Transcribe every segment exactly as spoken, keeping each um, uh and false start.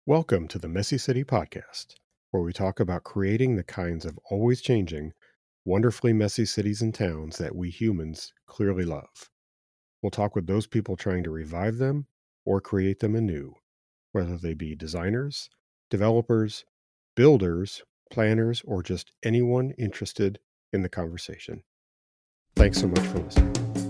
Welcome to the Messy City Podcast, where we talk about creating the kinds of always changing, wonderfully messy cities and towns that we humans clearly love. We'll talk with those people trying to revive them or create them anew, whether they be designers, developers, builders, planners, or just anyone interested in the conversation. Thanks so much for listening.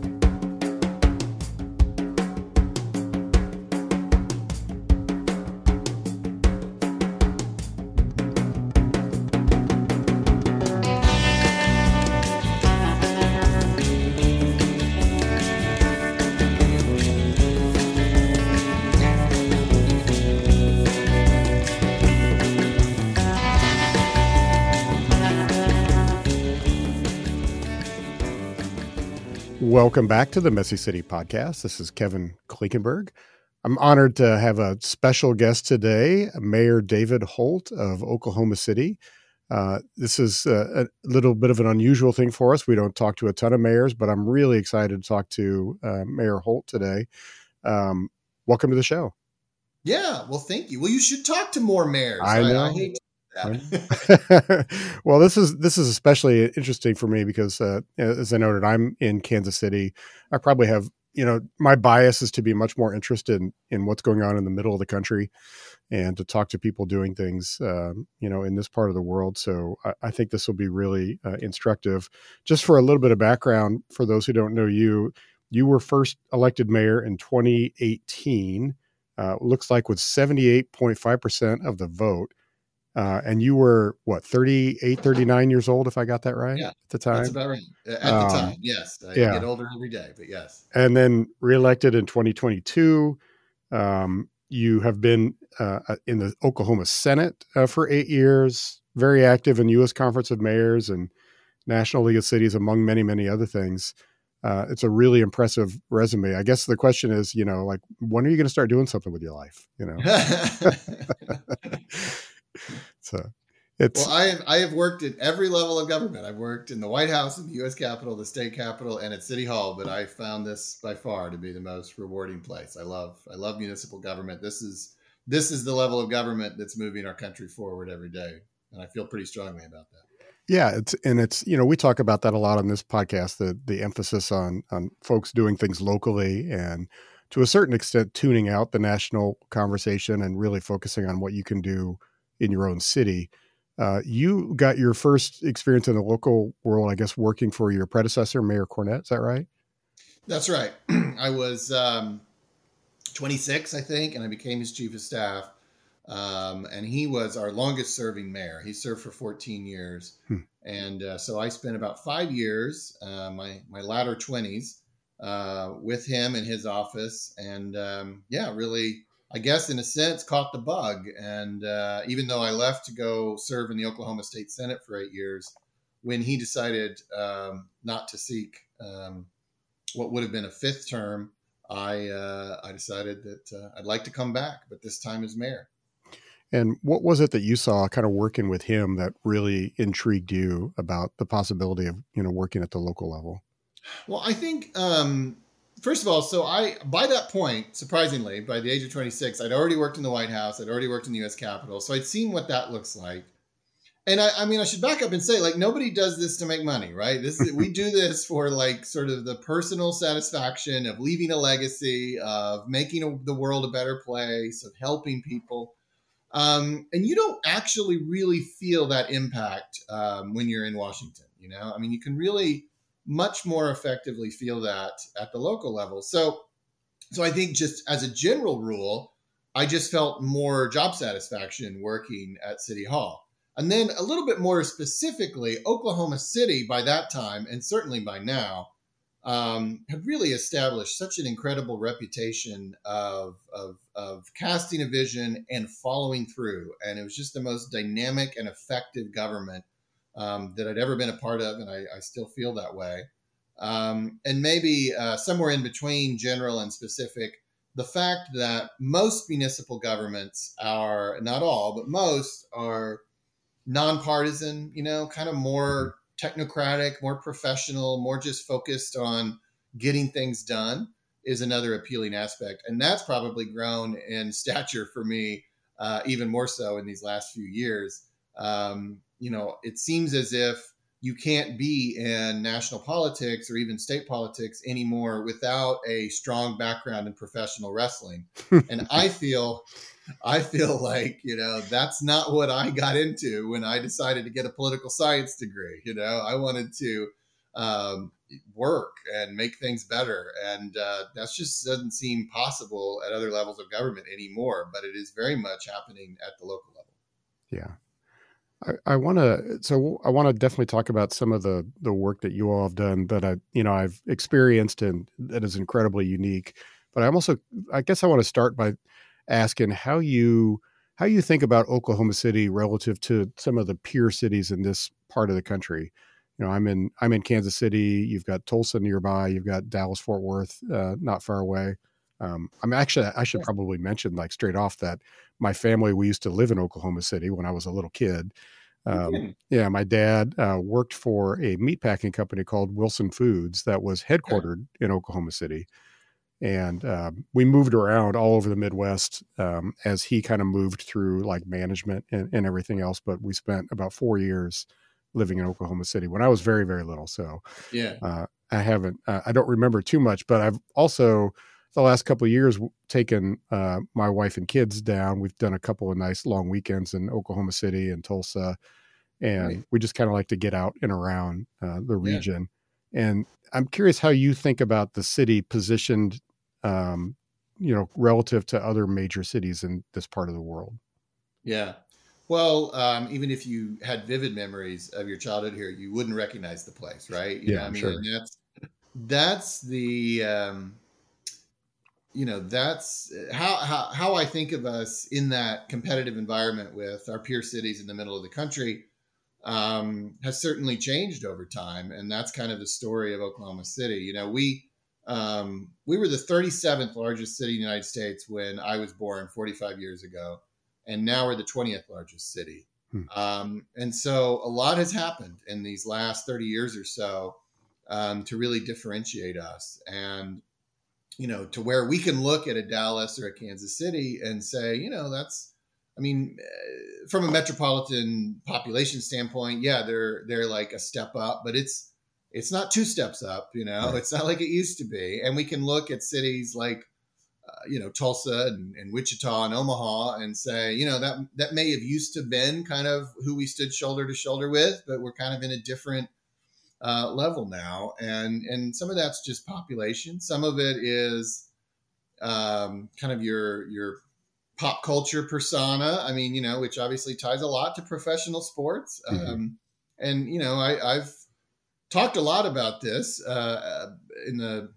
Welcome back to the Messy City Podcast. This is Kevin Klinkenberg. I'm honored to have a special guest today, Mayor David Holt of Oklahoma City. Uh, this is a, a little bit of an unusual thing for us. We don't talk to a ton of mayors, but I'm really excited to talk to uh, Mayor Holt today. Um, welcome to the show. Yeah, well, thank you. Well, you should talk to more mayors. I know. I, I hate that. Well, this is this is especially interesting for me because, uh, as I noted, I'm in Kansas City. I probably have, you know, my bias is to be much more interested in, in what's going on in the middle of the country and to talk to people doing things, um, you know, in this part of the world. So I, I think this will be really uh, instructive. Just for a little bit of background, for those who don't know you, you were first elected mayor in twenty eighteen. Uh, looks like with seventy-eight point five percent of the vote. Uh, and you were, what, thirty-eight, thirty-nine years old, if I got that right Yeah, at the time? that's about right. At Um, the time, yes. I yeah. get older every day, but yes. And then reelected in twenty twenty-two. Um, you have been uh, in the Oklahoma Senate uh, for eight years, very active in U S Conference of Mayors and National League of Cities, among many, many other things. Uh, it's a really impressive resume. I guess the question is, you know, like, when are you going to start doing something with your life? You know? So it's well, I have I have worked at every level of government. I've worked in the White House, in the U S Capitol, the state capitol, and at City Hall. But I found this by far to be the most rewarding place. I love I love municipal government. This is this is the level of government that's moving our country forward every day, and I feel pretty strongly about that. Yeah, it's and it's you know we talk about that a lot on this podcast. The the emphasis on on folks doing things locally and to a certain extent tuning out the national conversation and really focusing on what you can do in your own city. Uh, you got your first experience in the local world, I guess, working for your predecessor, Mayor Cornett. Is that right? That's right. I was um, twenty-six, I think, and I became his chief of staff. Um, and he was our longest serving mayor. He served for fourteen years. Hmm. And uh, so I spent about five years, uh, my, my latter twenties, uh, with him in his office. And um, yeah, really, I guess in a sense, caught the bug. And uh, even though I left to go serve in the Oklahoma State Senate for eight years, when he decided um, not to seek um, what would have been a fifth term, I, uh, I decided that uh, I'd like to come back, but this time as mayor. And what was it that you saw kind of working with him that really intrigued you about the possibility of, you know, working at the local level? Well, I think, um, first of all, so I, by that point, surprisingly, by the age of twenty-six, I'd already worked in the White House. I'd already worked in the U S Capitol. So I'd seen what that looks like. And I, I mean, I should back up and say, like, nobody does this to make money, right? This is, we do this for like sort of the personal satisfaction of leaving a legacy, of making a, the world a better place, of helping people. Um, and you don't actually really feel that impact um, when you're in Washington. You know, I mean, you can really much more effectively feel that at the local level. So, so I think just as a general rule, I just felt more job satisfaction working at City Hall. And then a little bit more specifically, Oklahoma City by that time, and certainly by now, Um, had really established such an incredible reputation of, of, of casting a vision and following through. And it was just the most dynamic and effective government um, that I'd ever been a part of. And I, I still feel that way. Um, and maybe uh, somewhere in between general and specific, the fact that most municipal governments are, not all, but most are nonpartisan, you know, kind of more technocratic, more professional, more just focused on getting things done is another appealing aspect. And that's probably grown in stature for me uh, even more so in these last few years. Um, you know, it seems as if you can't be in national politics or even state politics anymore without a strong background in professional wrestling. And I feel, I feel like, you know, that's not what I got into when I decided to get a political science degree. You know, I wanted to um, work and make things better. And uh, that just doesn't seem possible at other levels of government anymore, but it is very much happening at the local level. Yeah. I, I want to, so I want to definitely talk about some of the, the work that you all have done that I, you know, I've experienced and that is incredibly unique. But I'm also, I guess I want to start by asking how you, how you think about Oklahoma City relative to some of the peer cities in this part of the country. You know, I'm in, I'm in Kansas City. You've got Tulsa nearby. You've got Dallas, Fort Worth, uh, not far away. Um, I'm actually, I should probably mention like straight off that my family, we used to live in Oklahoma City when I was a little kid. Um, yeah, my dad uh, worked for a meatpacking company called Wilson Foods that was headquartered okay. in Oklahoma City. And um, we moved around all over the Midwest um, as he kind of moved through like management and, and everything else. But we spent about four years living in Oklahoma City when I was very, very little. So yeah, uh, I haven't, uh, I don't remember too much, but I've also the last couple of years taken uh, my wife and kids down. We've done a couple of nice long weekends in Oklahoma City and Tulsa. And right. we just kind of like to get out and around uh, the region. Yeah. And I'm curious how you think about the city positioned, um, you know, relative to other major cities in this part of the world. Yeah. Well, um, even if you had vivid memories of your childhood here, you wouldn't recognize the place, right? You yeah, know, I mean, sure. and that's, that's the, um, you know, that's how, how, how I think of us in that competitive environment with our peer cities in the middle of the country. Um, has certainly changed over time. And that's kind of the story of Oklahoma City. You know, we, um, we were the thirty-seventh largest city in the United States when I was born forty-five years ago. And now we're the twentieth largest city. Hmm. Um, and so a lot has happened in these last thirty years or so um, to really differentiate us. And, you know, to where we can look at a Dallas or a Kansas City and say, you know, that's, I mean, from a metropolitan population standpoint, yeah, they're they're like a step up, but it's it's not two steps up. You know, right. It's not like it used to be. And we can look at cities like, uh, you know, Tulsa and, and Wichita and Omaha and say, you know, that that may have used to been kind of who we stood shoulder to shoulder with, but we're kind of in a different uh, level now. And and some of that's just population. Some of it is um, kind of your your pop culture persona. I mean, you know, which obviously ties a lot to professional sports. Mm-hmm. Um, and, you know, I, I've talked a lot about this uh, in the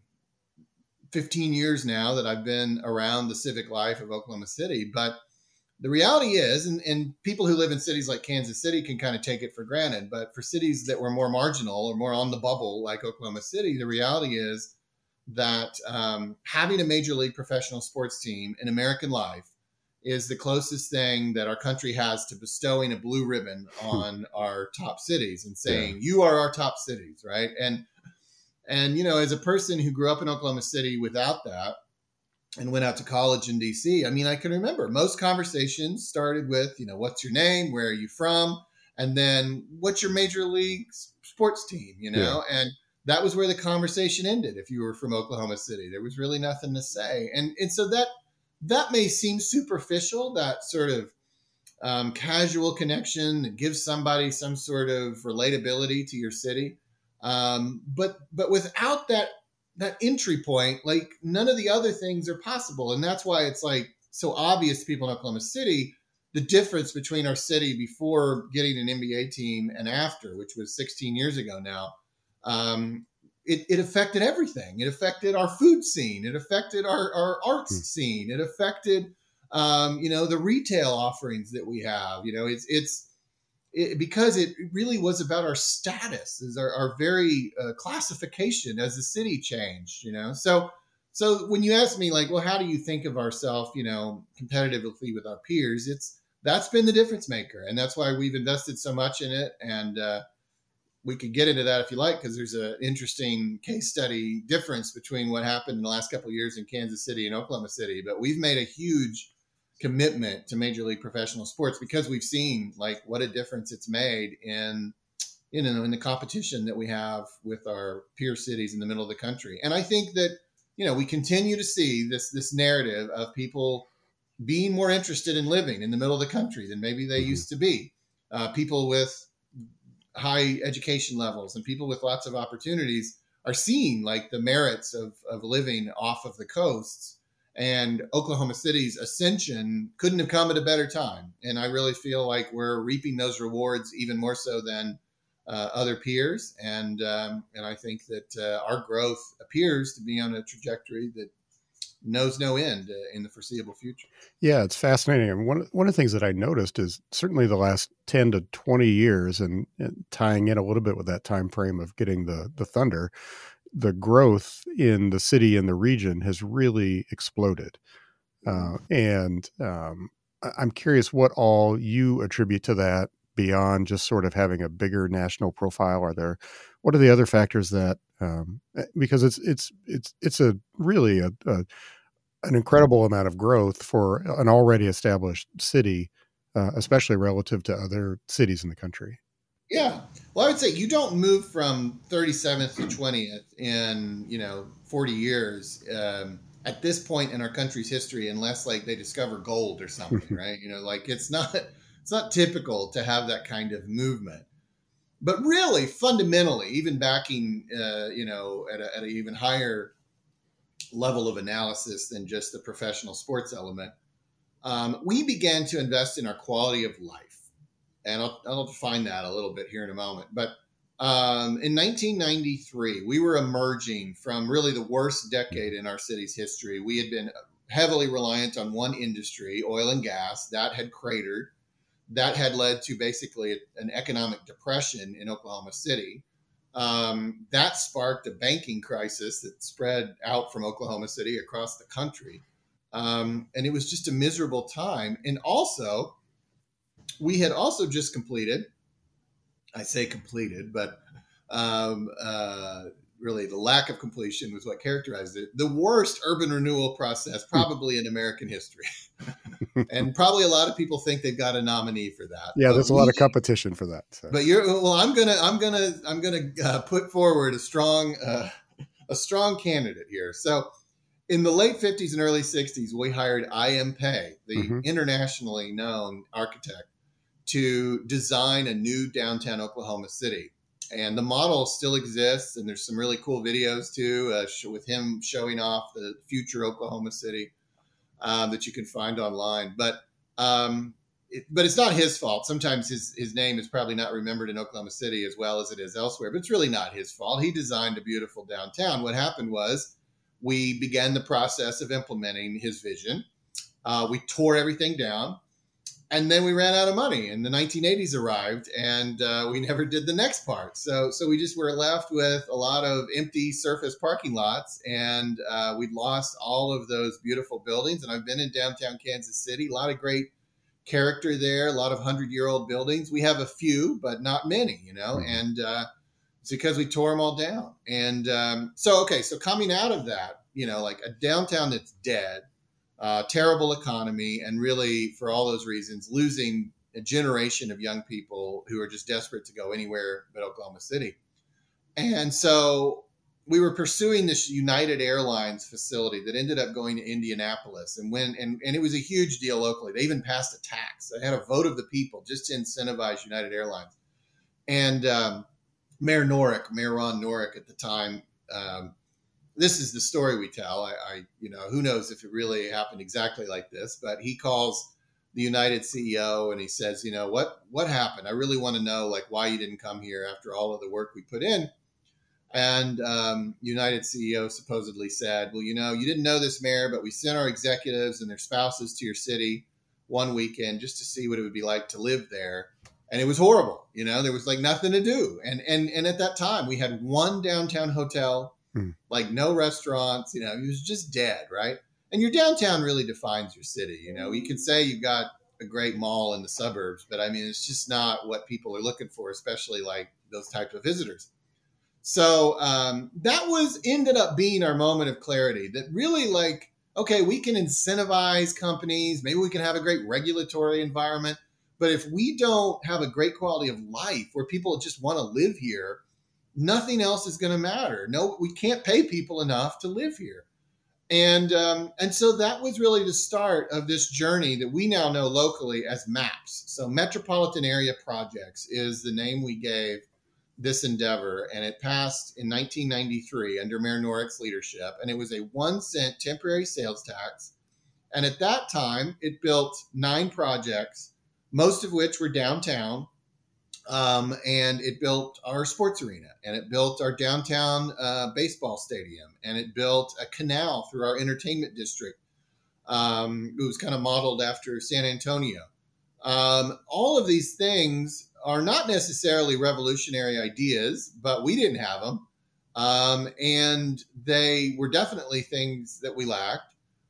fifteen years now that I've been around the civic life of Oklahoma City. But the reality is, and, and people who live in cities like Kansas City can kind of take it for granted, but for cities that were more marginal or more on the bubble like Oklahoma City, the reality is that um, having a major league professional sports team in American life is the closest thing that our country has to bestowing a blue ribbon on our top cities and saying, yeah. you are our top cities, right? And, and, you know, as a person who grew up in Oklahoma City without that and went out to college in D C, I mean, I can remember most conversations started with, you know, what's your name? Where are you from? And then what's your major league sports team, you know? Yeah. And that was where the conversation ended. If you were from Oklahoma City, there was really nothing to say. And, and so that, that may seem superficial, that sort of um, casual connection that gives somebody some sort of relatability to your city. Um, but but without that that entry point, like none of the other things are possible. And that's why it's like so obvious to people in Oklahoma City, the difference between our city before getting an N B A team and after, which was sixteen years ago now. Um, It, it affected everything. It affected our food scene. It affected our, our arts mm. scene. It affected, um, you know, the retail offerings that we have. You know, it's it's it, because it really was about our status, is our, our very uh, classification as the city changed. You know, so so when you ask me like, well, how do you think of ourselves? You know, competitively with our peers, it's that's been the difference maker, and that's why we've invested so much in it. And uh, we could get into that if you like, because there's an interesting case study difference between what happened in the last couple of years in Kansas City and Oklahoma City. But we've made a huge commitment to Major League Professional Sports, because we've seen like what a difference it's made in, you know, in the competition that we have with our peer cities in the middle of the country. And I think that, you know, we continue to see this, this narrative of people being more interested in living in the middle of the country than maybe they Mm-hmm. used to be. Uh, people with high education levels and people with lots of opportunities are seeing like the merits of, of living off of the coasts. And Oklahoma City's ascension couldn't have come at a better time. And I really feel like we're reaping those rewards even more so than uh, other peers. And um, and I think that uh, our growth appears to be on a trajectory that knows no end uh, in the foreseeable future. Yeah, it's fascinating. And one one of the things that I noticed is certainly the last ten to twenty years, and, and tying in a little bit with that time frame of getting the the Thunder, the growth in the city and the region has really exploded. Uh, and um, I- I'm curious what all you attribute to that beyond just sort of having a bigger national profile. Are there, what are the other factors that, um, because it's, it's, it's, it's a really a, a an incredible amount of growth for an already established city, uh, especially relative to other cities in the country. Yeah. Well, I would say you don't move from thirty-seventh to twentieth in, you know, forty years um, at this point in our country's history, unless like they discover gold or something, right? You know, like it's not, it's not typical to have that kind of movement. But really, fundamentally, even backing, uh, you know, at, a, at an even higher level of analysis than just the professional sports element, um, we began to invest in our quality of life. And I'll, I'll define that a little bit here in a moment. But um, in nineteen ninety-three, we were emerging from really the worst decade in our city's history. We had been heavily reliant on one industry, oil and gas. That had cratered. That had led to basically an economic depression in Oklahoma City. Um, that sparked a banking crisis that spread out from Oklahoma City across the country. Um, and it was just a miserable time. And also, we had also just completed, I say completed, but um, uh, really the lack of completion was what characterized it, the worst urban renewal process probably in American history. And probably a lot of people think they've got a nominee for that. Yeah, But there's a we, lot of competition for that. So. But you're well. I'm gonna. I'm gonna. I'm gonna uh, put forward a strong, uh, a strong candidate here. So, in the late fifties and early sixties, we hired I M. Pei, the Mm-hmm. internationally known architect, to design a new downtown Oklahoma City. And the model still exists, and there's some really cool videos too uh, sh- with him showing off the future Oklahoma City um, that you can find online. But um, it, but it's not his fault. Sometimes his his name is probably not remembered in Oklahoma City as well as it is elsewhere. But it's really not his fault. He designed a beautiful downtown. What happened was we began the process of implementing his vision. Uh, we tore everything down. And then we ran out of money, and the nineteen eighties arrived, and uh, we never did the next part. So, so we just were left with a lot of empty surface parking lots, and uh, we'd lost all of those beautiful buildings. And I've been in downtown Kansas City, a lot of great character there, a lot of hundred-year-old buildings. We have a few, but not many, you know. Mm-hmm. And uh, it's because we tore them all down. And um, so, okay, so coming out of that, you know, like a downtown that's dead. Uh, terrible economy, and really, for all those reasons, losing a generation of young people who are just desperate to go anywhere but Oklahoma City. And so we were pursuing this United Airlines facility that ended up going to Indianapolis. And when and, and it was a huge deal locally. They even passed a tax. They had a vote of the people just to incentivize United Airlines. And um, Mayor Norick, Mayor Ron Norick at the time, um, this is the story we tell. I, I, you know, who knows if it really happened exactly like this, but he calls the United C E O and he says, you know, what, what happened? I really want to know, like, why you didn't come here after all of the work we put in. And um, United C E O supposedly said, well, you know, you didn't know this, Mayor, but we sent our executives and their spouses to your city one weekend just to see what it would be like to live there. And it was horrible. You know, there was like nothing to do. And, and, and at that time we had one downtown hotel, like no restaurants, you know, it was just dead, right? And your downtown really defines your city. You know, you can say you've got a great mall in the suburbs, but I mean, it's just not what people are looking for, especially like those type of visitors. So um, that was ended up being our moment of clarity that really like, okay, we can incentivize companies. Maybe we can have a great regulatory environment. But if we don't have a great quality of life where people just want to live here, nothing else is going to matter. No, we can't pay people enough to live here. And um, and so that was really the start of this journey that we now know locally as MAPS. So Metropolitan Area Projects is the name we gave this endeavor, and it passed in nineteen ninety-three under Mayor Norick's leadership, and it was a one cent temporary sales tax. And at that time, it built nine projects, most of which were downtown. Um, and it built our sports arena, and it built our downtown uh, baseball stadium, and it built a canal through our entertainment district. Um, it was kind of modeled after San Antonio. Um, all of these things are not necessarily revolutionary ideas, but we didn't have them. Um, and they were definitely things that we lacked.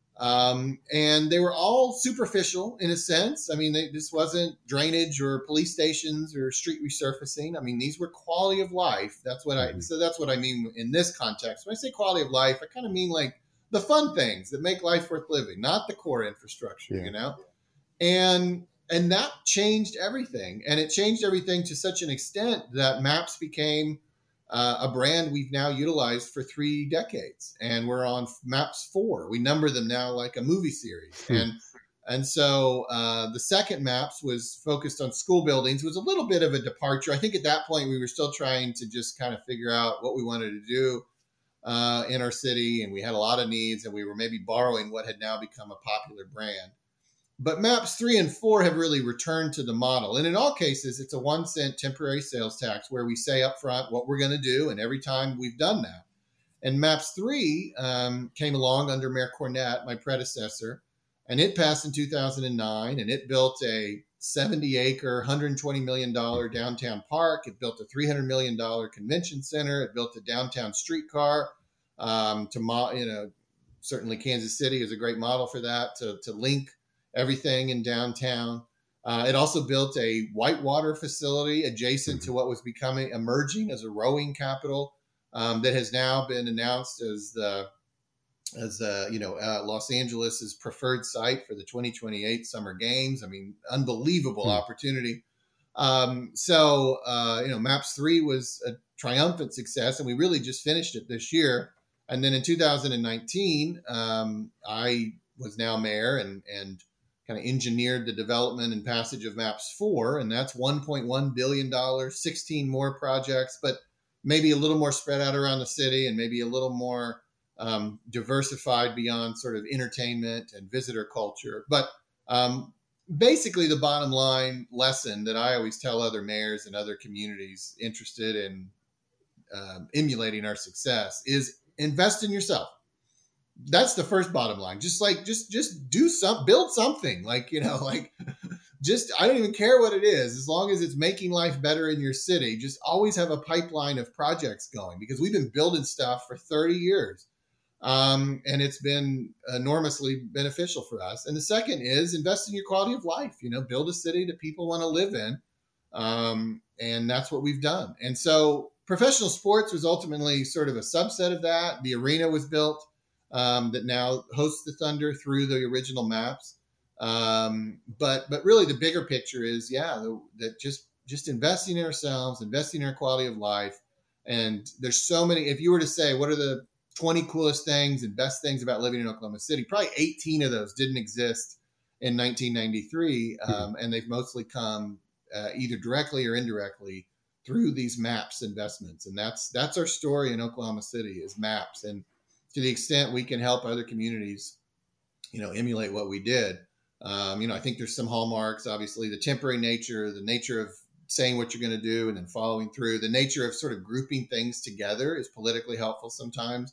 Um, and they were all superficial in a sense. I mean, they, this wasn't drainage or police stations or street resurfacing. I mean, these were quality of life. That's what I, so that's what I mean in this context. When I say quality of life, I kind of mean like the fun things that make life worth living, not the core infrastructure, yeah. you know? And, and that changed everything. And it changed everything to such an extent that MAPS became Uh, a brand we've now utilized for three decades, and we're on MAPS four. We number them now like a movie series. Hmm. And and so uh, the second MAPS was focused on school buildings. It was a little bit of a departure. I think at that point we were still trying to just kind of figure out what we wanted to do uh, in our city, and we had a lot of needs, and we were maybe borrowing what had now become a popular brand. But MAPS three and four have really returned to the model. And in all cases, it's a one cent temporary sales tax where we say up front what we're going to do. And every time we've done that. And MAPS three um, came along under Mayor Cornett, my predecessor, and it passed in two thousand nine. And it built a seventy acre, one hundred twenty million dollars downtown park. It built a three hundred million dollars convention center. It built a downtown streetcar um, to, mo- you know, certainly Kansas City is a great model for that, to, to link everything in downtown. Uh, it also built a whitewater facility adjacent to what was becoming emerging as a rowing capital um, that has now been announced as the as uh, you know uh, Los Angeles's preferred site for the twenty twenty-eight Summer Games. I mean, unbelievable hmm. opportunity. Um, so uh, you know, MAPS three was a triumphant success, and we really just finished it this year. And then in two thousand nineteen, um, I was now mayor and and kind of engineered the development and passage of MAPS four, and that's one point one billion dollars, sixteen more projects, but maybe a little more spread out around the city and maybe a little more um, diversified beyond sort of entertainment and visitor culture. But um, basically the bottom line lesson that I always tell other mayors and other communities interested in um, emulating our success is invest in yourself. That's the first bottom line. Just like, just, just do some, build something like, you know, like just, I don't even care what it is. As long as it's making life better in your city, just always have a pipeline of projects going, because we've been building stuff for thirty years. Um, and it's been enormously beneficial for us. And the second is invest in your quality of life, you know, build a city that people want to live in. Um, and that's what we've done. And so professional sports was ultimately sort of a subset of that. The arena was built. Um, that now hosts the Thunder through the original MAPS. Um, but but really the bigger picture is, yeah, the, that just just investing in ourselves, investing in our quality of life. And there's so many, if you were to say, what are the twenty coolest things and best things about living in Oklahoma City? Probably eighteen of those didn't exist in nineteen ninety-three. Um, mm-hmm. And they've mostly come uh, either directly or indirectly through these MAPS investments. And that's that's our story in Oklahoma City is MAPS. And to the extent we can help other communities, you know, emulate what we did. Um, you know, I think there's some hallmarks, obviously, the temporary nature, the nature of saying what you're going to do and then following through, the nature of sort of grouping things together is politically helpful sometimes.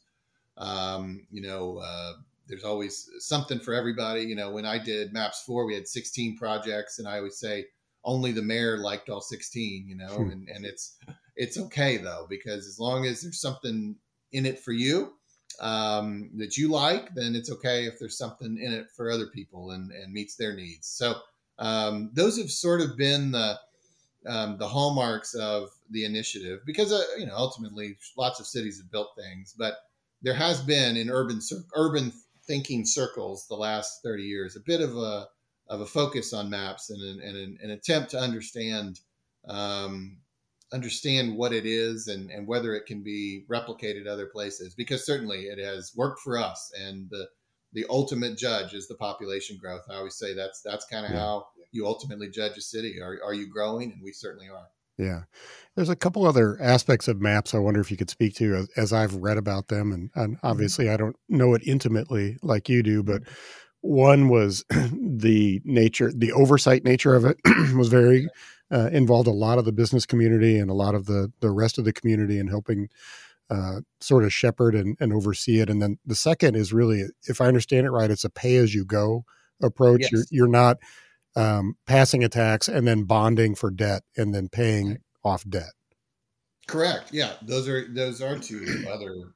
Um, you know, uh, there's always something for everybody. You know, when I did MAPS four, we had sixteen projects, and I always say only the mayor liked all sixteen, you know, hmm. and, and it's, it's okay though, because as long as there's something in it for you, um, that you like, then it's okay if there's something in it for other people and, and meets their needs. So um, those have sort of been the um, the hallmarks of the initiative, because uh, you know, ultimately lots of cities have built things, but there has been in urban urban thinking circles the last thirty years, a bit of a of a focus on maps and an, and an, an attempt to understand um, understand what it is and, and whether it can be replicated other places, because certainly it has worked for us. And the the ultimate judge is the population growth. I always say that's that's kind of yeah. how you ultimately judge a city. Are are you growing? And we certainly are. Yeah. There's a couple other aspects of maps I wonder if you could speak to as, as I've read about them. And, and obviously mm-hmm. I don't know it intimately like you do, but one was the nature, the oversight nature of it was very uh, involved a lot of the business community and a lot of the, the rest of the community in helping uh, sort of shepherd and, and oversee it. And then the second is really, if I understand it right, it's a pay as you go approach. Yes. You're, you're not, Um, passing a tax and then bonding for debt and then paying right. off debt. Correct. Yeah. Those are, those are two other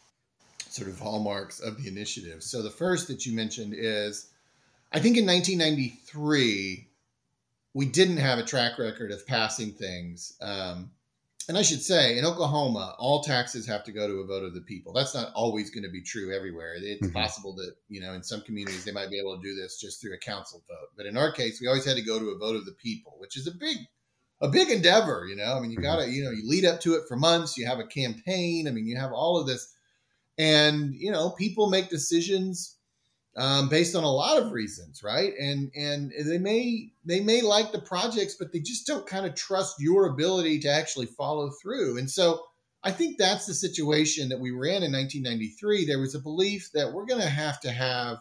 sort of hallmarks of the initiative. So the first that you mentioned is, I think in nineteen ninety-three, we didn't have a track record of passing things. Um, and I should say in Oklahoma, all taxes have to go to a vote of the people. That's not always going to be true everywhere. It's mm-hmm. possible that, you know, in some communities, they might be able to do this just through a council vote. But in our case, we always had to go to a vote of the people, which is a big, a big endeavor. You know, I mean, you got to, you know, you lead up to it for months. You have a campaign. I mean, you have all of this. And, you know, people make decisions Um, based on a lot of reasons, right? And and they may they may like the projects, but they just don't kind of trust your ability to actually follow through. And so I think that's the situation that we were in in nineteen ninety-three. There was a belief that we're going to have to have,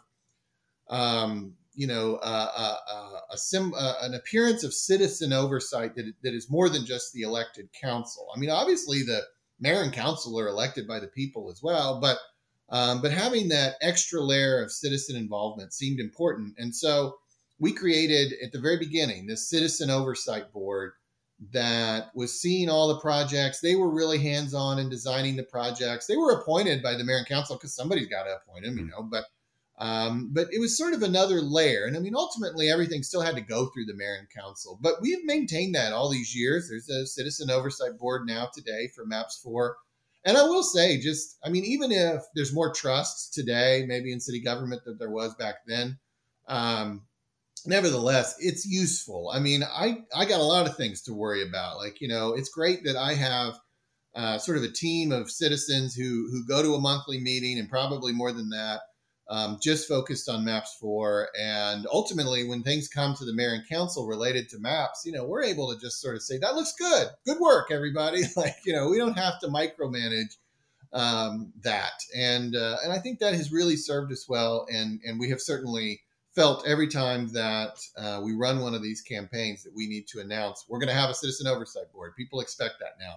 um, you know, uh, uh, uh, a sim, uh, an appearance of citizen oversight that that is more than just the elected council. I mean, obviously the mayor and council are elected by the people as well, but Um, but having that extra layer of citizen involvement seemed important. And so we created at the very beginning this citizen oversight board that was seeing all the projects. They were really hands-on in designing the projects. They were appointed by the mayor and council because somebody's got to appoint them, you know, but um, but it was sort of another layer. And I mean, ultimately, everything still had to go through the mayor and council. But we've maintained that all these years. There's a citizen oversight board now today for MAPS four. And I will say, just, I mean, even if there's more trust today, maybe in city government than there was back then, um, nevertheless, it's useful. I mean, I, I got a lot of things to worry about. Like, you know, it's great that I have uh, sort of a team of citizens who, who go to a monthly meeting and probably more than that, um, just focused on MAPS four. And ultimately, when things come to the mayor and council related to MAPS, you know, we're able to just sort of say, that looks good. Good work, everybody. Like, you know, we don't have to micromanage um, that. And uh, and I think that has really served us well. And, and we have certainly felt every time that uh, we run one of these campaigns that we need to announce, we're going to have a citizen oversight board. People expect that now.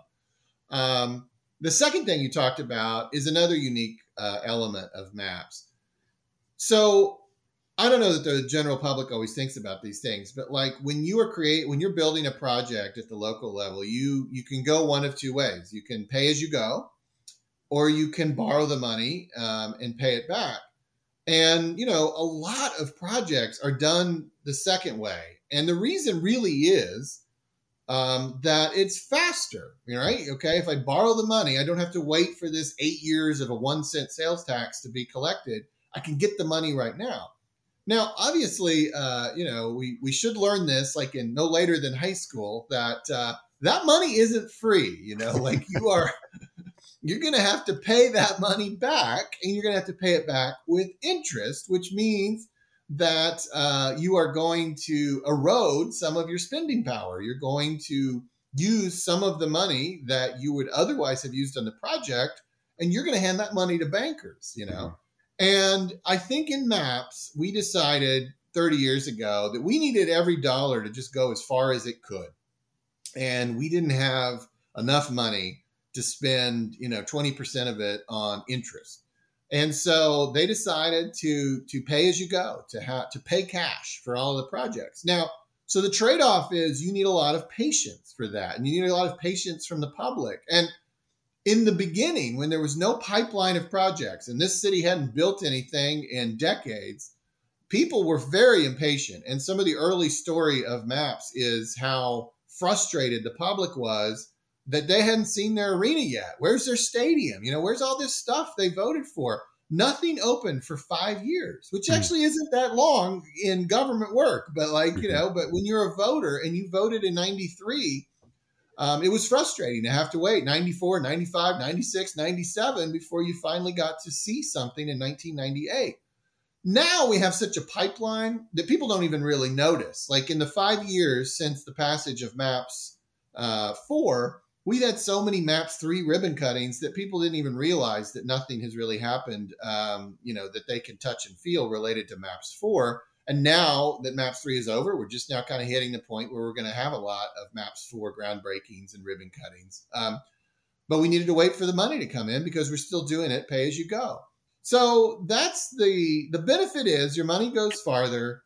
Um, the second thing you talked about is another unique uh, element of MAPS. So I don't know that the general public always thinks about these things, but like when you are create, when you're building a project at the local level, you, you can go one of two ways. You can pay as you go, or you can borrow the money um, and pay it back. And, you know, a lot of projects are done the second way. And the reason really is um, that it's faster, right? Okay. If I borrow the money, I don't have to wait for this eight years of a one cent sales tax to be collected. I can get the money right now. Now, obviously, uh, you know, we, we should learn this like in no later than high school, that uh, that money isn't free. You know, like you are, you're going to have to pay that money back, and you're going to have to pay it back with interest, which means that uh, you are going to erode some of your spending power. You're going to use some of the money that you would otherwise have used on the project, and you're going to hand that money to bankers, you know. Mm-hmm. And I think in MAPS, we decided thirty years ago that we needed every dollar to just go as far as it could. And we didn't have enough money to spend, you know, twenty percent of it on interest. And so they decided to, to pay as you go, to have to pay cash for all of the projects. Now, so the trade-off is you need a lot of patience for that. And you need a lot of patience from the public. And in the beginning, when there was no pipeline of projects and this city hadn't built anything in decades, people were very impatient. And some of the early story of MAPS is how frustrated the public was that they hadn't seen their arena yet. Where's their stadium? You know, where's all this stuff they voted for? nothing opened for five years, which actually isn't that long in government work. But like, you know, but when you're a voter and you voted in ninety-three, um, it was frustrating to have to wait ninety-four, ninety-five, ninety-six, ninety-seven before you finally got to see something in nineteen ninety-eight. Now we have such a pipeline that people don't even really notice. Like in the five years since the passage of MAPS uh, four, we've had so many MAPS three ribbon cuttings that people didn't even realize that nothing has really happened, um, you know, that they can touch and feel related to MAPS four. And now that MAPS three is over, we're just now kind of hitting the point where we're going to have a lot of MAPS four groundbreakings and ribbon cuttings. Um, but we needed to wait for the money to come in because we're still doing it pay as you go. So that's the the benefit is your money goes farther.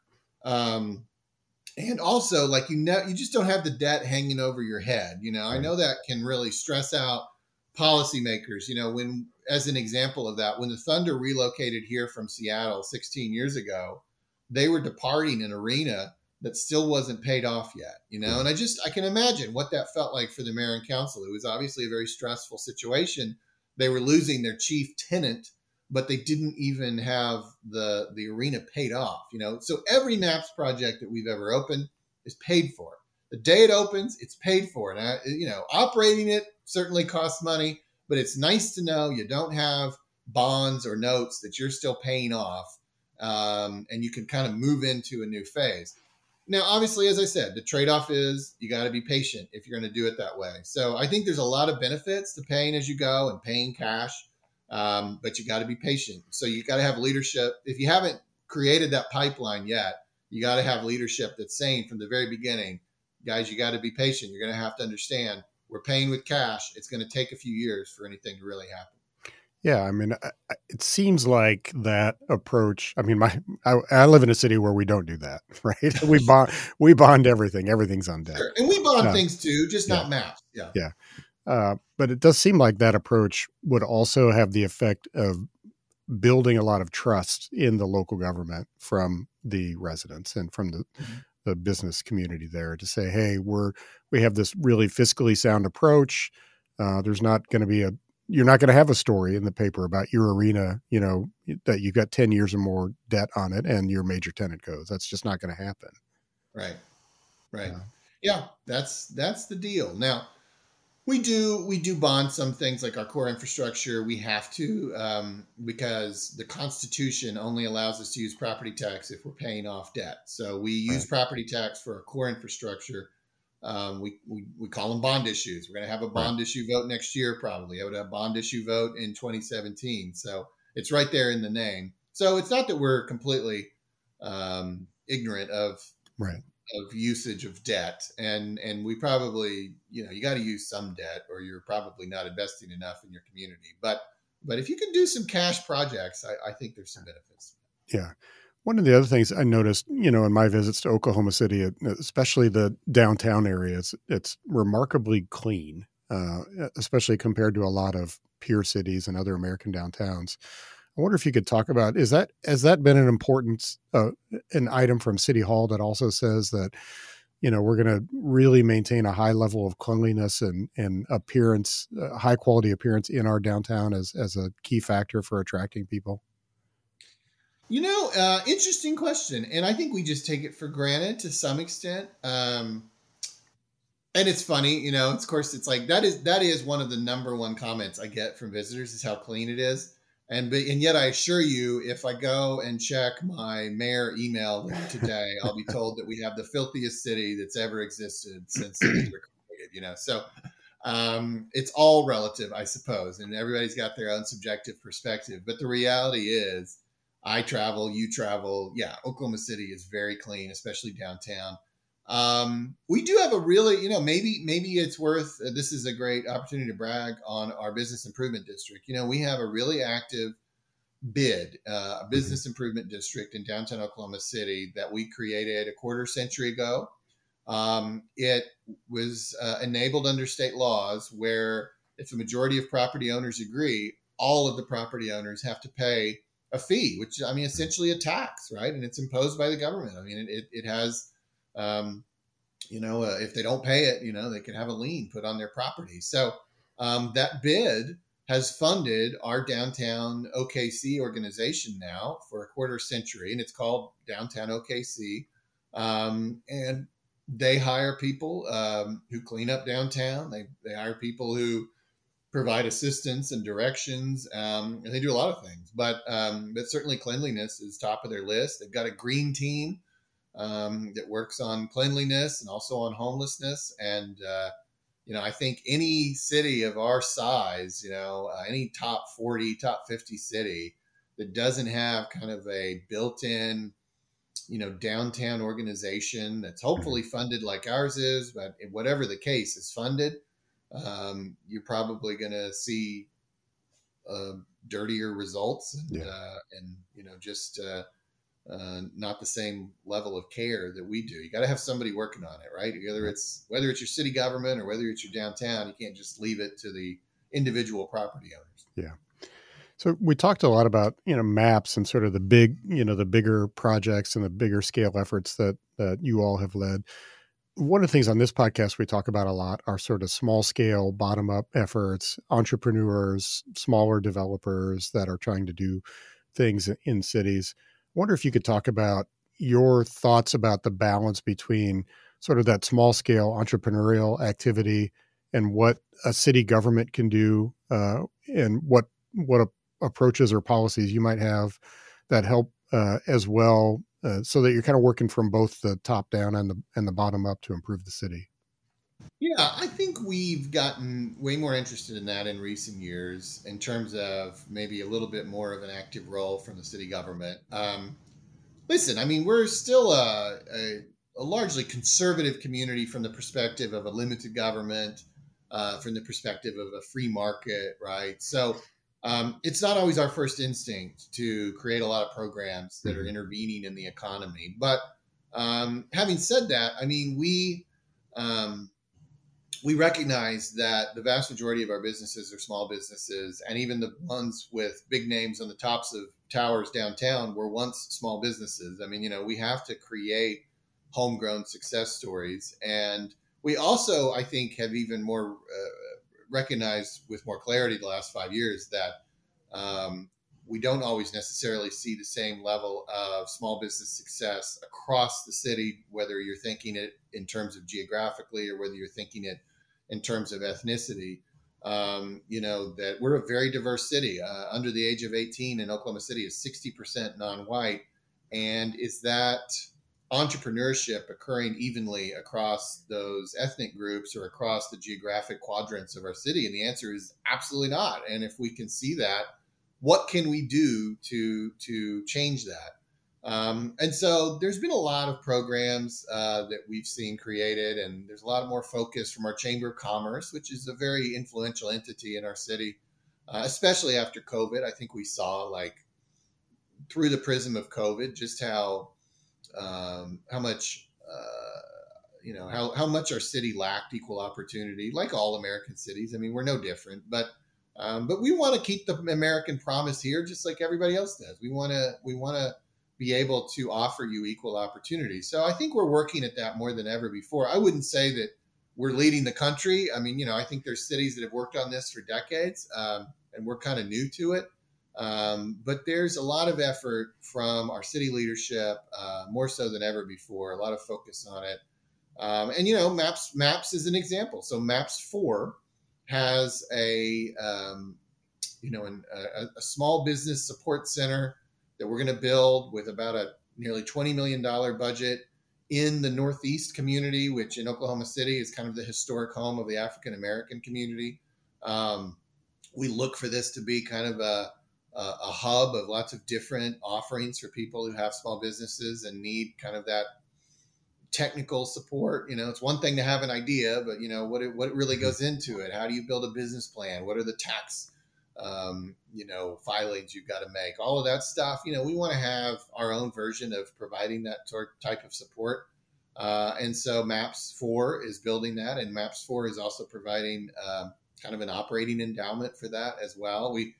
Um, and also, like, you know, you just don't have the debt hanging over your head. You know, I know that can really stress out policymakers. You know, when, as an example of that, when the Thunder relocated here from Seattle sixteen years ago, they were departing an arena that still wasn't paid off yet, you know, and I just, I can imagine what that felt like for the mayor and council. It was obviously a very stressful situation. They were losing their chief tenant, but they didn't even have the the arena paid off, you know. So every MAPS project that we've ever opened is paid for. The day it opens, it's paid for. And, I, you know, operating it certainly costs money, but it's nice to know you don't have bonds or notes that you're still paying off, um, and you can kind of move into a new phase. Now, obviously, as I said, the trade-off is you got to be patient if you're going to do it that way. So I think there's a lot of benefits to paying as you go and paying cash. Um, but you got to be patient. So you got to have leadership. If you haven't created that pipeline yet, you got to have leadership that's saying from the very beginning, guys, you got to be patient. You're going to have to understand we're paying with cash. It's going to take a few years for anything to really happen. Yeah, I mean, it seems like that approach. I mean, my I, I live in a city where we don't do that, right? We bond, we bond everything. Everything's on debt, sure. And we bond uh, things too, just yeah. not MAPS. Yeah, yeah. Uh, but it does seem like that approach would also have the effect of building a lot of trust in the local government from the residents and from the, mm-hmm. the business community there to say, hey, we're, we have this really fiscally sound approach. Uh, there's not going to be a, you're not going to have a story in the paper about your arena, you know, that you've got ten years or more debt on it and your major tenant goes. That's just not going to happen. Right. Right. Uh, yeah, that's, that's the deal. Now, We do we do bond some things like our core infrastructure. We have to um, because the Constitution only allows us to use property tax if we're paying off debt. So we use right. property tax for our core infrastructure. Um, we, we we call them bond issues. We're going to have a bond right. issue vote next year probably. I would have a bond issue vote in twenty seventeen. So it's right there in the name. So it's not that we're completely um, ignorant of right. of usage of debt, and and we probably, you know, you got to use some debt or you're probably not investing enough in your community, but but if you can do some cash projects, I, I think there's some benefits. Yeah, one of the other things I noticed, you know, in my visits to Oklahoma City, especially the downtown area, it's, it's remarkably clean, uh, especially compared to a lot of peer cities and other American downtowns. I wonder if you could talk about, is that, has that been an important, uh, an item from City Hall that also says that, you know, we're going to really maintain a high level of cleanliness and, and appearance, uh, high quality appearance in our downtown as, as a key factor for attracting people? You know, uh, interesting question. And I think we just take it for granted to some extent. Um, and it's funny, you know, of course, it's like, that is, that is one of the number one comments I get from visitors is how clean it is. And and yet I assure you, if I go and check my mayor email today, I'll be told that we have the filthiest city that's ever existed since cities were created, you know. So um, it's all relative, I suppose. And everybody's got their own subjective perspective. But the reality is I travel, you travel. Yeah, Oklahoma City is very clean, especially downtown. Um, we do have a really, you know, maybe, maybe it's worth, uh, this is a great opportunity to brag on our business improvement district. You know, we have a really active bid, uh, a business improvement district in downtown Oklahoma City that we created a quarter century ago. Um, it was uh, enabled under state laws where if the majority of property owners agree, all of the property owners have to pay a fee, which, I mean, essentially a tax, right? And it's imposed by the government. I mean, it, it, it has, Um, you know, uh, if they don't pay it, you know, they can have a lien put on their property. So um, that bid has funded our downtown O K C organization now for a quarter century, and it's called Downtown O K C. Um, and they hire people um, who clean up downtown. They they hire people who provide assistance and directions, um, and they do a lot of things. But um, but certainly cleanliness is top of their list. They've got a green team um, that works on cleanliness and also on homelessness. And uh, you know, I think any city of our size, you know, uh, any top forty, top fifty city that doesn't have kind of a built-in, you know, downtown organization that's hopefully funded like ours is, but whatever the case is funded, um, you're probably going to see uh, dirtier results and, yeah. uh, and, you know, just uh, uh, not the same level of care that we do. You got to have somebody working on it, right? Whether it's, whether it's your city government or whether it's your downtown, you can't just leave it to the individual property owners. Yeah. So we talked a lot about, you know, maps and sort of the big, you know, the bigger projects and the bigger scale efforts that, that you all have led. One of the things on this podcast we talk about a lot are sort of small scale, bottom up efforts, entrepreneurs, smaller developers that are trying to do things in cities. I wonder if you could talk about your thoughts about the balance between sort of that small scale entrepreneurial activity and what a city government can do, uh, and what what a, approaches or policies you might have that help uh, as well, uh, so that you're kind of working from both the top down and the and the bottom up to improve the city. Yeah, I think we've gotten way more interested in that in recent years in terms of maybe a little bit more of an active role from the city government. Um, listen, I mean, we're still a, a, a largely conservative community from the perspective of a limited government, uh, from the perspective of a free market, right? So um, it's not always our first instinct to create a lot of programs that are intervening in the economy. But um, having said that, I mean, we... Um, we recognize that the vast majority of our businesses are small businesses, and even the ones with big names on the tops of towers downtown were once small businesses. I mean, you know, we have to create homegrown success stories. And we also, I think, have even more uh, recognized with more clarity the last five years that um, we don't always necessarily see the same level of small business success across the city, whether you're thinking it in terms of geographically or whether you're thinking it in terms of ethnicity. Um, you know, that we're a very diverse city. Uh, under the age of eighteen in Oklahoma City is sixty percent non-white. And is that entrepreneurship occurring evenly across those ethnic groups or across the geographic quadrants of our city? And the answer is absolutely not. And if we can see that, what can we do to to change that? Um, and so there's been a lot of programs uh, that we've seen created, and there's a lot more focus from our Chamber of Commerce, which is a very influential entity in our city, uh, especially after COVID. I think we saw, like, through the prism of COVID, just how um, how much uh, you know how how much our city lacked equal opportunity, like all American cities. I mean, we're no different, but um, but we want to keep the American promise here, just like everybody else does. We want to we want to be able to offer you equal opportunity. So I think we're working at that more than ever before. I wouldn't say that we're leading the country. I mean, you know, I think there's cities that have worked on this for decades, um, and we're kind of new to it. Um, but there's a lot of effort from our city leadership, uh, more so than ever before, a lot of focus on it. Um, and, you know, MAPS, MAPS is an example. So MAPS four has a, um, you know, an, a, a small business support center that we're going to build with about a nearly twenty million dollars budget in the Northeast community, which in Oklahoma City is kind of the historic home of the African-American community. Um, we look for this to be kind of a, a, a hub of lots of different offerings for people who have small businesses and need kind of that technical support. You know, it's one thing to have an idea, but, you know, what it, what really goes into it? How do you build a business plan? What are the tax um, you know, filings you've got to make, all of that stuff. You know, we want to have our own version of providing that type of support. Uh, and so MAPS four is building that, and MAPS four is also providing um, kind of an operating endowment for that as well. We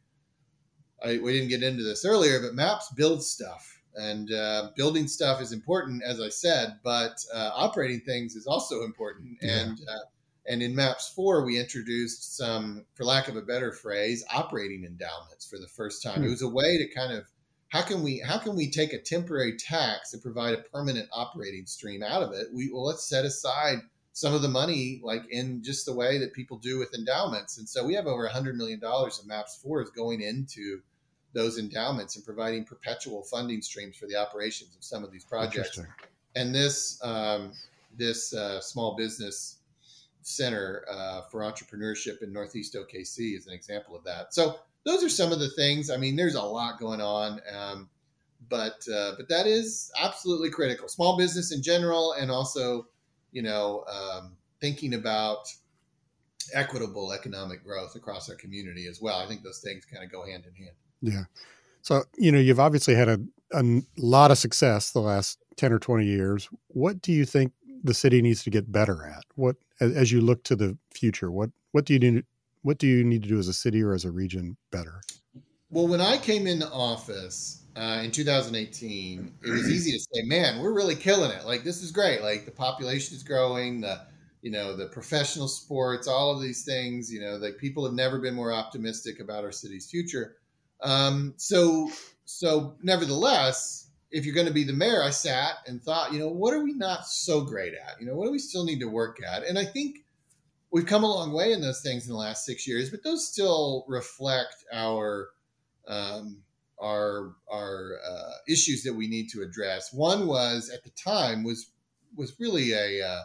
I, we didn't get into this earlier, but MAPS builds stuff, and uh, building stuff is important, as I said, but uh, operating things is also important. Yeah. And uh, And in MAPS four, we introduced some, for lack of a better phrase, operating endowments for the first time. Hmm. It was a way to kind of, how can we how can we take a temporary tax and provide a permanent operating stream out of it? We well, let's set aside some of the money, like in just the way that people do with endowments. And so we have over one hundred million dollars of MAPS four is going into those endowments and providing perpetual funding streams for the operations of some of these projects. And this um, this uh, small business center uh, for entrepreneurship in Northeast O K C is an example of that. So those are some of the things. I mean, there's a lot going on, um, but uh, but that is absolutely critical. Small business in general, and also, you know, um, thinking about equitable economic growth across our community as well. I think those things kind of go hand in hand. Yeah. So, you know, you've obviously had a, a lot of success the last ten or twenty years. What do you think the city needs to get better at? What, as you look to the future, what, what do you need, what do you need to do as a city or as a region better? Well, when I came into office uh, in two thousand eighteen, it was easy to say, man, we're really killing it. Like, this is great. Like, the population is growing, the, you know, the professional sports, all of these things, you know, like people have never been more optimistic about our city's future. Um, so, so nevertheless, if you're going to be the mayor, I sat and thought, you know, what are we not so great at? You know, what do we still need to work at? And I think we've come a long way in those things in the last six years, but those still reflect our, um, our, our, uh, issues that we need to address. One was at the time was, was really a, uh,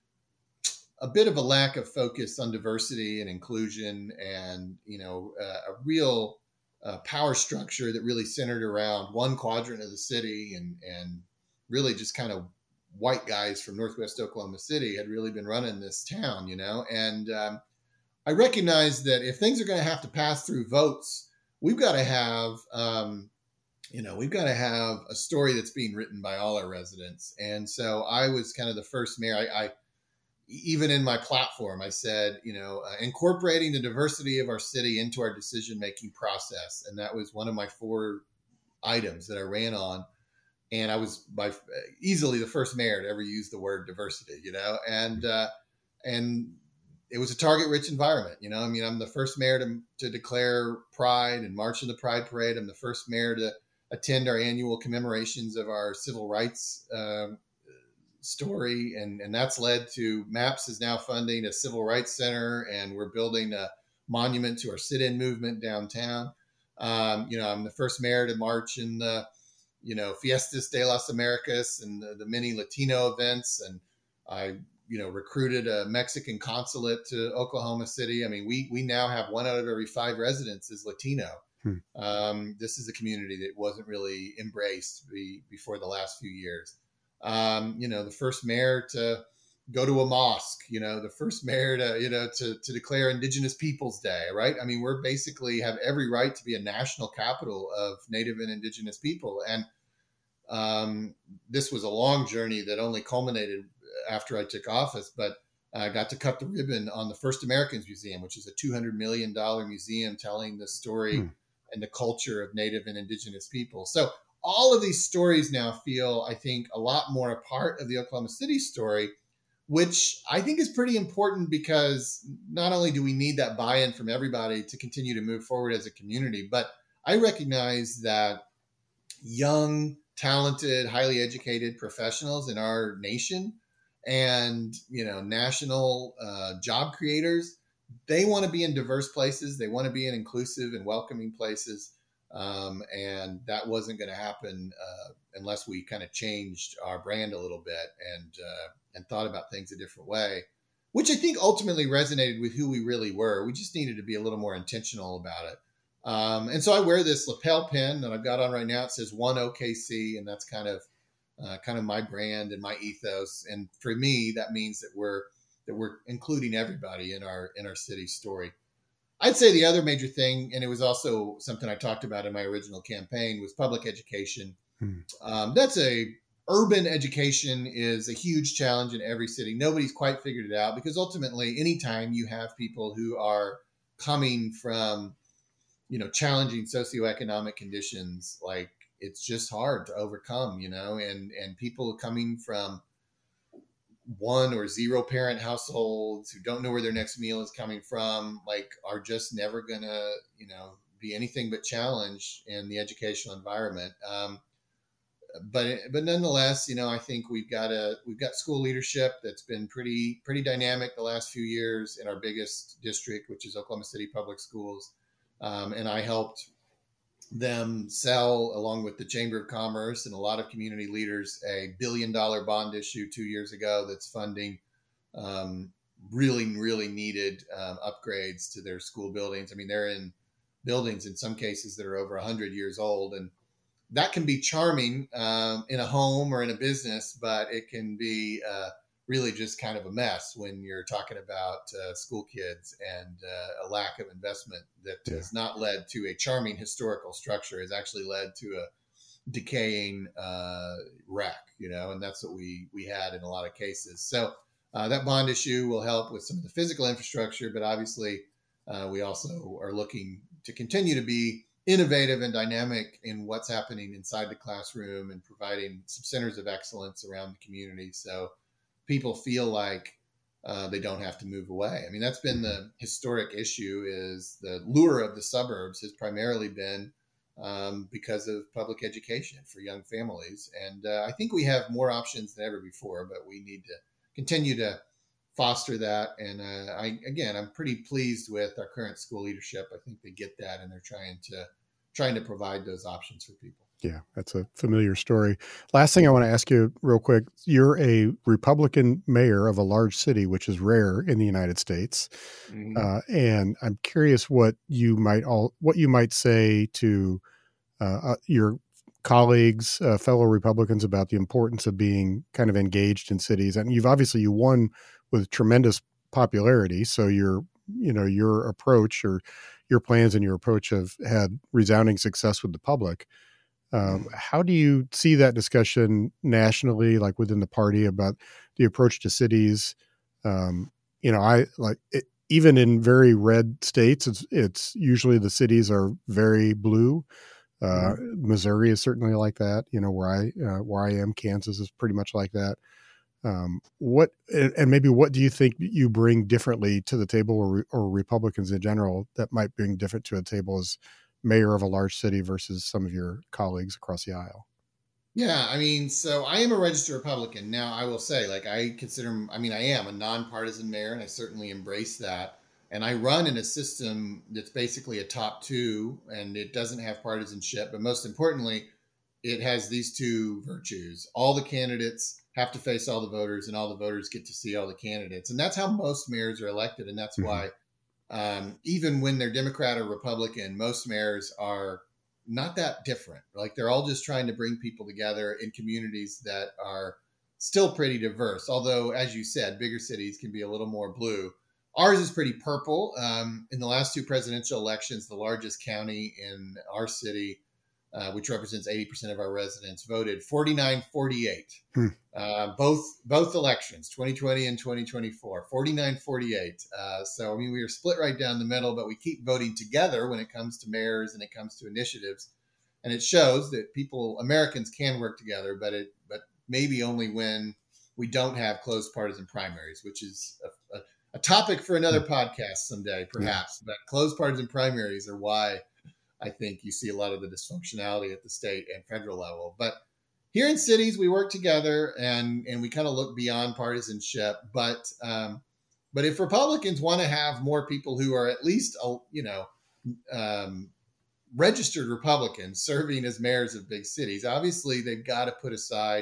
a bit of a lack of focus on diversity and inclusion and, you know, uh, a real, Uh, power structure that really centered around one quadrant of the city, and and really just kind of white guys from Northwest Oklahoma City had really been running this town, you know. And um, I recognize that if things are going to have to pass through votes, we've got to have, um, you know, we've got to have a story that's being written by all our residents. And so I was kind of the first mayor. I, I even in my platform, I said, you know, uh, incorporating the diversity of our city into our decision-making process. And that was one of my four items that I ran on. And I was by easily the first mayor to ever use the word diversity, you know, and, uh, and it was a target-rich environment. You know, I mean, I'm the first mayor to, to declare Pride and march in the Pride Parade. I'm the first mayor to attend our annual commemorations of our civil rights um, story, and and that's led to MAPS is now funding a civil rights center, and we're building a monument to our sit-in movement downtown. Um, you know, I'm the first mayor to march in the, you know, Fiestas de las Americas and the, the many Latino events, and I, you know, recruited a Mexican consulate to Oklahoma City. I mean, we we now have one out of every five residents is Latino. Hmm. Um, this is a community that wasn't really embraced be, before the last few years. Um, you know, the first mayor to go to a mosque, you know, the first mayor to, you know, to, to declare Indigenous Peoples Day, right? I mean, we're basically have every right to be a national capital of Native and Indigenous people. And um, this was a long journey that only culminated after I took office, but I got to cut the ribbon on the First Americans Museum, which is a two hundred million dollars museum telling the story hmm. and the culture of Native and Indigenous people. So all of these stories now feel, I think, a lot more a part of the Oklahoma City story, which I think is pretty important because not only do we need that buy-in from everybody to continue to move forward as a community, but I recognize that young, talented, highly educated professionals in our nation and, you know, national uh, job creators, they want to be in diverse places. They want to be in inclusive and welcoming places. Um, and that wasn't going to happen uh, unless we kind of changed our brand a little bit and uh, and thought about things a different way, which I think ultimately resonated with who we really were. We just needed to be a little more intentional about it. Um, and so I wear this lapel pin that I've got on right now. It says One O K C, and that's kind of uh, kind of my brand and my ethos. And for me, that means that we're that we're including everybody in our in our city story. I'd say the other major thing, and it was also something I talked about in my original campaign, was public education. Hmm. Um, that's a urban education is a huge challenge in every city. Nobody's quite figured it out because ultimately, anytime you have people who are coming from, you know, challenging socioeconomic conditions, like it's just hard to overcome, you know, and and people coming from one or zero parent households who don't know where their next meal is coming from, like are just never gonna, you know, be anything but challenged in the educational environment. Um, but but nonetheless, you know, I think we've got a we've got school leadership that's been pretty pretty dynamic the last few years in our biggest district, which is Oklahoma City Public Schools, um, and I helped them sell, along with the Chamber of Commerce and a lot of community leaders, a billion dollar bond issue two years ago that's funding um, really, really needed um, upgrades to their school buildings. I mean, they're in buildings in some cases that are over one hundred years old. And that can be charming um, in a home or in a business, but it can be uh, really just kind of a mess when you're talking about uh, school kids, and uh, a lack of investment that yeah. has not led to a charming historical structure, has actually led to a decaying uh, wreck, you know, and that's what we, we had in a lot of cases. So uh, that bond issue will help with some of the physical infrastructure, but obviously uh, we also are looking to continue to be innovative and dynamic in what's happening inside the classroom and providing some centers of excellence around the community. So people feel like uh, they don't have to move away. I mean, that's been the historic issue, is the lure of the suburbs has primarily been um, because of public education for young families. And uh, I think we have more options than ever before, but we need to continue to foster that. And uh, I, again, I'm pretty pleased with our current school leadership. I think they get that, and they're trying to trying to provide those options for people. Yeah, that's a familiar story. Last thing I want to ask you real quick. You're a Republican mayor of a large city, which is rare in the United States. Mm-hmm. Uh, and I'm curious what you might all, what you might say to uh, uh, your colleagues, uh, fellow Republicans, about the importance of being kind of engaged in cities. And you've obviously, you won with tremendous popularity. So your, you know, your approach or your plans and your approach have had resounding success with the public. Um, how do you see that discussion nationally, like within the party, about the approach to cities? Um, you know, I like it, even in very red states, it's, it's usually the cities are very blue. Uh, mm-hmm. Missouri is certainly like that. You know, where I, uh, where I am, Kansas is pretty much like that. Um, what, and maybe what do you think you bring differently to the table, or, or Republicans in general that might bring different to a table as mayor of a large city versus some of your colleagues across the aisle? Yeah, I mean, so I am a registered Republican. Now, I will say, like, I consider, I mean, I am a nonpartisan mayor, and I certainly embrace that. And I run in a system that's basically a top two, and it doesn't have partisanship. But most importantly, it has these two virtues. All the candidates have to face all the voters, and all the voters get to see all the candidates. And that's how most mayors are elected. And that's mm-hmm. why Um, even when they're Democrat or Republican, most mayors are not that different. Like, they're all just trying to bring people together in communities that are still pretty diverse. Although, as you said, bigger cities can be a little more blue. Ours is pretty purple. Um, in the last two presidential elections, the largest county in our city, uh, which represents eighty percent of our residents, voted forty-nine forty-eight. Hmm. Uh, both both elections, twenty twenty and twenty twenty-four, forty-nine forty-eight. Uh, so, I mean, we are split right down the middle, but we keep voting together when it comes to mayors and it comes to initiatives. And it shows that people, Americans, can work together, but it but maybe only when we don't have closed partisan primaries, which is a, a, a topic for another podcast someday, perhaps. Yeah. But closed partisan primaries are why I think you see a lot of the dysfunctionality at the state and federal level. But here in cities, we work together, and, and we kind of look beyond partisanship. But um, but if Republicans want to have more people who are at least, you know, um, registered Republicans serving as mayors of big cities, obviously they've got to put aside,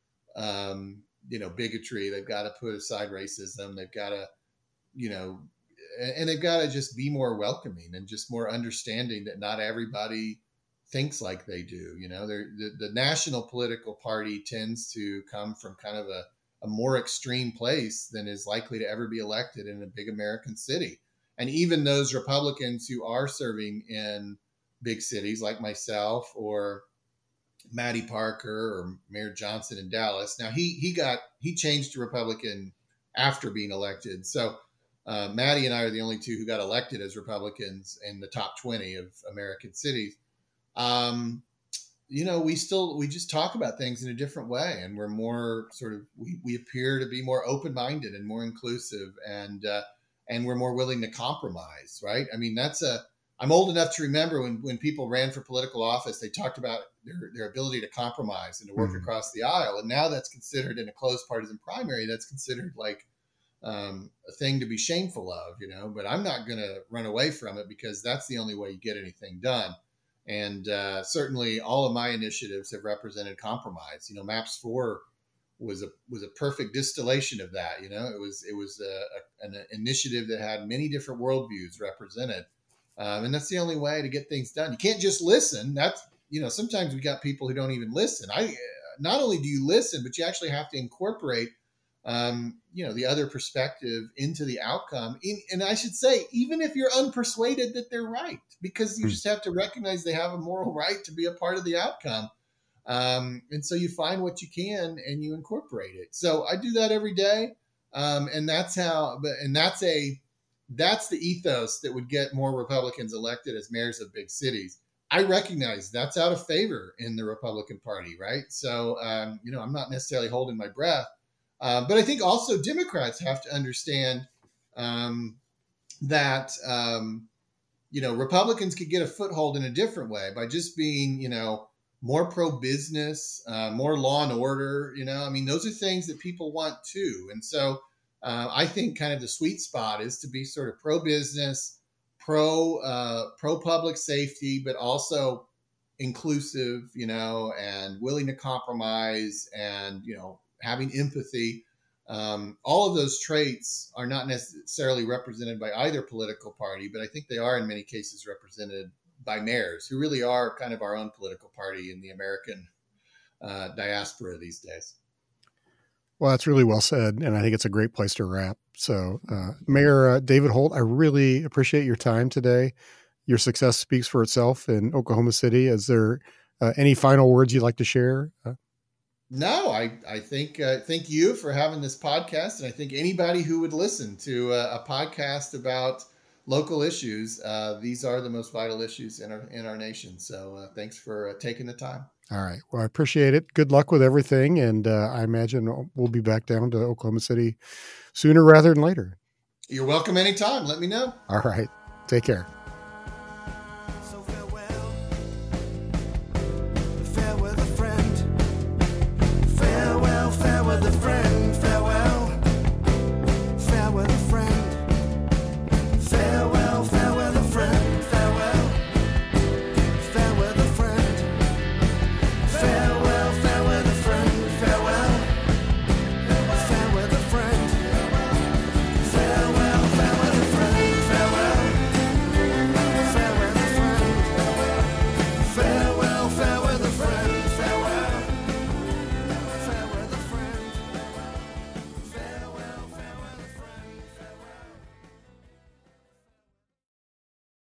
um, you know, bigotry. They've got to put aside racism. They've got to, you know, and they've got to just be more welcoming and just more understanding that not everybody thinks like they do. You know, the, the national political party tends to come from kind of a, a more extreme place than is likely to ever be elected in a big American city. And even those Republicans who are serving in big cities like myself or Matty Parker or Mayor Johnson in Dallas. Now he, he got, he changed to Republican after being elected. So Uh, Maddie and I are the only two who got elected as Republicans in the top twenty of American cities. Um, you know, we still, we just talk about things in a different way, and we're more sort of, we, we appear to be more open-minded and more inclusive, and, uh, and we're more willing to compromise, right? I mean, that's a, I'm old enough to remember when, when people ran for political office, they talked about their, their ability to compromise and to work mm-hmm. across the aisle. And now that's considered, in a closed partisan primary, that's considered like um, a thing to be shameful of, you know, but I'm not going to run away from it, because that's the only way you get anything done. And uh, certainly all of my initiatives have represented compromise. You know, MAPS four was a was a perfect distillation of that. You know, it was it was a, a, an initiative that had many different worldviews represented. Um, and that's the only way to get things done. You can't just listen. That's, you know, sometimes we got people who don't even listen. I, not only do you listen, but you actually have to incorporate, um, you know, the other perspective into the outcome. In, and I should say, even if you're unpersuaded that they're right, because you just have to recognize they have a moral right to be a part of the outcome. Um, and so you find what you can and you incorporate it. So I do that every day. Um, and that's how, and that's a, That's the ethos that would get more Republicans elected as mayors of big cities. I recognize that's out of favor in the Republican Party, right? So, um, you know, I'm not necessarily holding my breath. Uh, but I think also Democrats have to understand um, that, um, you know, Republicans could get a foothold in a different way by just being, you know, more pro-business, uh, more law and order. You know, I mean, those are things that people want too. And so, Uh, I think kind of the sweet spot is to be sort of pro-business, pro uh, pro public safety, but also inclusive, you know, and willing to compromise, and, you know, having empathy. Um, all of those traits are not necessarily represented by either political party, but I think they are in many cases represented by mayors, who really are kind of our own political party in the American uh, diaspora these days. Well, that's really well said, and I think it's a great place to wrap. So, uh, Mayor uh, David Holt, I really appreciate your time today. Your success speaks for itself in Oklahoma City. Is there uh, any final words you'd like to share? Uh, no, I, I think uh, thank you for having this podcast, and I think anybody who would listen to a, a podcast about local issues, uh, these are the most vital issues in our in our nation. So, uh, thanks for uh, taking the time. All right. Well, I appreciate it. Good luck with everything. And uh, I imagine we'll be back down to Oklahoma City sooner rather than later. You're welcome anytime. Let me know. All right. Take care.